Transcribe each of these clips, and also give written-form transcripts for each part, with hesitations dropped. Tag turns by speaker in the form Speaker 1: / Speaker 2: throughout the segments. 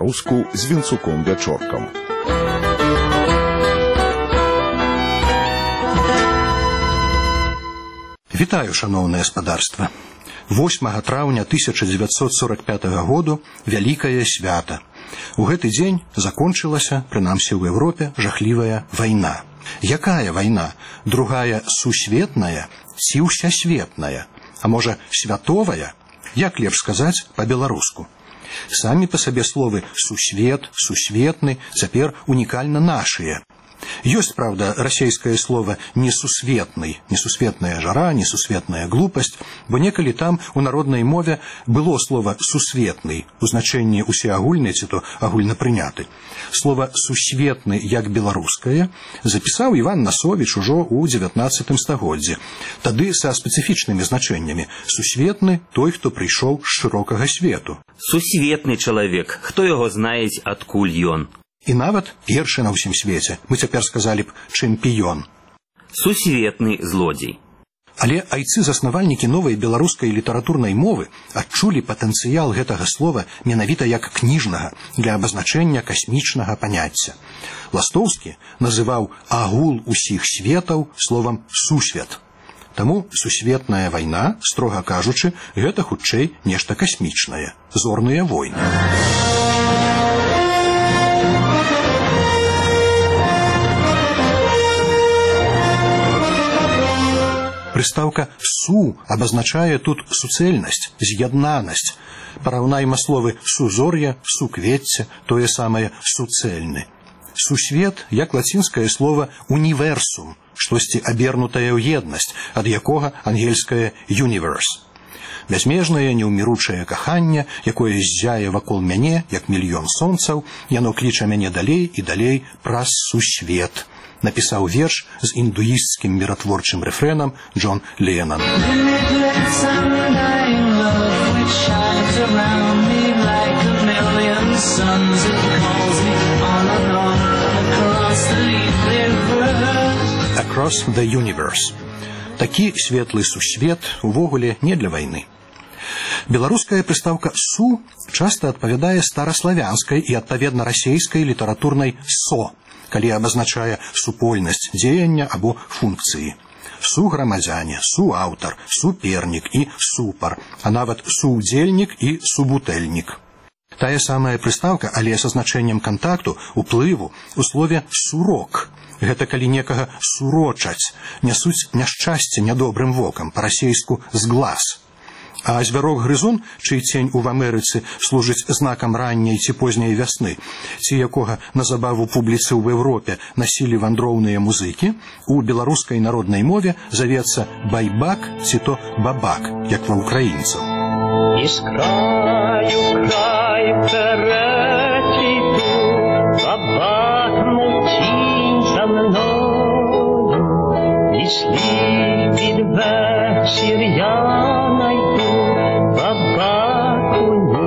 Speaker 1: па-беларуску з Вінцуком Вячоркам.
Speaker 2: Вітаю, шаноўнае спадарства. 8 траўня 1945 году вялікае свята. У гэты дзень закончылася, прынамсі ў Европе, жахлівая вайна. Якая вайна? Другая сусветная ці ўсясветная? А можа, святовая? Як лепш сказаць па-беларуску? Самі па сабе словы «сусвет», «сусветны» цяпер унікальна нашыя. Ёсць, правда, расейскае слово «несусветный», несусветная жара, несусветная глупасць, бо некалі там у народнай мове было слово «сусветный» у значэнні усеагульны ці то агульнапрыняты. Слово «сусветны» як беларускае запісаў Іван Насовіч ужо ў 19 стагоддзі. Тады са спецыфічнымі значэннямі. Сусветны – той, хто прыйшоў з шырокага свету.
Speaker 3: Сусветны чалавек, хто яго знае, адкуль ён.
Speaker 2: І нават першы на ўсім свеце, мы цяпер сказалі б чэмпіён.
Speaker 3: Сусветны злодзей.
Speaker 2: Але айцы-заснавальнікі новай беларускай літаратурнай мовы адчулі патэнцыял гэтага слова менавіта як кніжнага для абазначэння касмічнага паняцця. Ластоўскі называў агул усіх светаў словам «сусвет». Таму сусветная вайна, строга кажучы, гэта хутчэй нешта касмічнае, зорныя войны. Прыстаўка «су» абазначае тут суцэльнасць, з'яднанасць. Параўнайма словы «сузор'я», «суквецце», тое самае «суцэльны». Сусвет, як лацінскае слово «універсум», штосьці абернутае ў еднасць, ад якога ангельскае «universe». Бязмежнае, неўміручае каханне, якое ззяе вакол мяне, як мільён сонцаў, яно кліча мяне далей і далей праз сусвет. Напісаў верш з індуісцкім міратворчым рэфрэнам Джон Леннон. Across the universe. Такі светлы сусвет увогуле не для вайны. Беларуская прыстаўка «су» часта адпавядае стараславянскай і адпаведна расейскай літаратурнай «со», калі абазначае супольнасць дзеяння або функцыі. Суграмадзяне, суаўтар, супернік і супар, а нават суудзельнік і субутэльнік. Тая самая прыстаўка, але са значэннем кантакту, уплыву, у слове «сурок». Гэта калі некага сурочаць, нясуць няшчасце нядобрым вокам, па-расейску «з глаз». А звярок-грызун, чый цень у Амерыцы служыць знакам ранняй ці позняй вясны, ці якога на забаву публіцы ў Европе насілі вандроўныя музыкі, у беларускай народнай мове завецца байбак ці то бабак, як ва ўкраінцаў.
Speaker 4: Із краю край переті бабак мовчить за мною, пішли під вечір я найду бабаку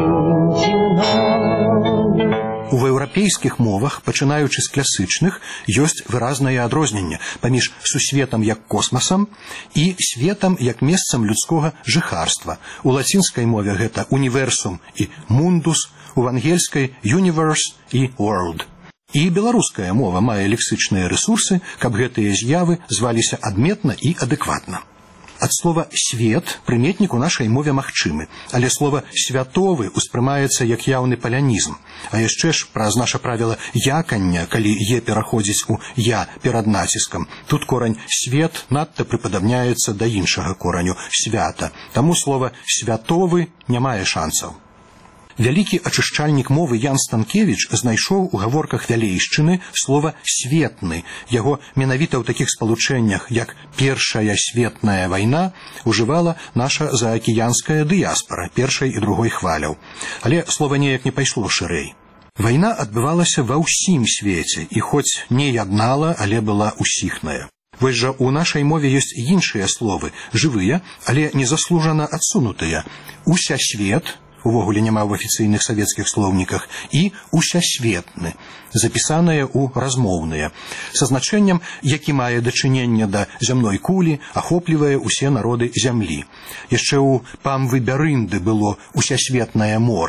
Speaker 4: ніндзіною.
Speaker 2: У еўрапейскіх мовах, пачынаючы з класычных, ёсць выразнае адрозненне паміж сусветам як космасам і светам як месцам людскога жыхарства. У лацінскай мове гэта універсум і мундус, у ангельскай universe і world. І беларуская мова мае лексычныя рэсурсы, каб гэтыя з'явы зваліся адметна і адэкватна. Ад слова «свет» прыметнік у нашай мове магчымы, але слова «святовы» успрымаецца як яўны палянізм. А яшчэ ж праз наша правіла якання, калі «е» пераходзіць у «я» перад націскам, тут корань «свет» надта прыпадабняецца да іншага кораню «свята». Таму слова «святовы» не мае шансаў. Вялікі ачышчальнік мовы Ян Станкевіч знайшоў у гаворках вялейшчыны слова «светны». Яго менавіта ў такіх спалучэннях, як «першая светная вайна», ужывала наша заакіянская дыяспара першай і другой хваляў. Але слова неяк не пайшло шырэй. Вайна адбывалася ва ўсім свеце і хоць не яднала, але была усіхная. Вось жа у нашай мове ёсць іншыя словы, жывыя, але незаслужана адсунутыя. Усясвет, увогуле няма ў афіцыйных савецкіх слоўніках, і усясветны, запісаныя ў размоўныя, са значэннем, які мае дачыненне да зямной кулі, ахоплівае ўсе народы зямлі. Яшчэ ў Памвы Бярынды было усясветнае мора.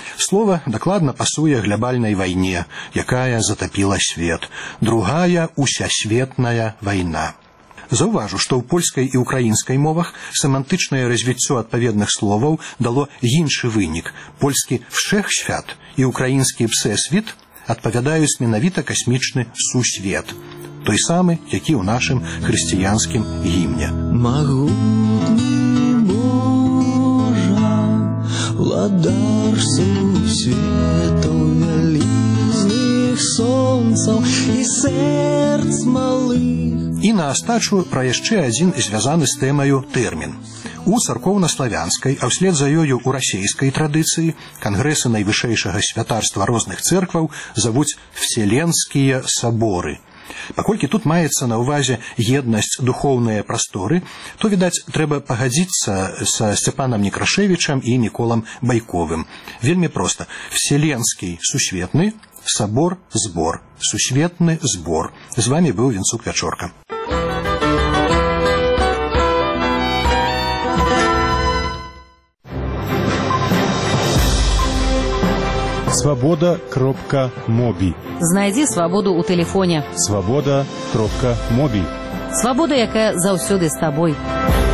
Speaker 2: Слова дакладна пасуе глобальнай вайне, якая затапіла свет. Другая усясветная вайна. Заўважу, што ў польскай і ўкраінскай мовах семантычнае развіццё адпаведных словаў дало іншы вынік. Польскі «вшехсвят» і ўкраінскі «всесвіт» адпавядаюць менавіта касмічны сусвет, той самы, які ў нашым хрысціянскім гімне.
Speaker 5: Магутны Божа, владар сусветаў вялізных сонцаў і сэрц малых.
Speaker 2: І на астачу пра яшчэ адзін звязаны з тэмаю тэрмін. У царкоўна-славянскай, а ўслед за ёю ў расейскай традыцыі кангрэсы найвышэйшага святарства розных цэркваў завуць вселенскія саборы. Паколькі тут маецца на ўвазе еднасць духоўныя прасторы, то, відаць, трэба пагадзіцца са Сцяпанам Некрашевічам і Міколам Байковым. Вельмі проста. Вселенскі сусветны, сабор збор, сусветны збор. З вами быў Вінцук Вячорка.
Speaker 6: Свобода.моби.
Speaker 7: Знайдзі свабоду ў тэлефоне.
Speaker 6: Свобода.моби.
Speaker 7: Свабода, якая заўсёды з табой.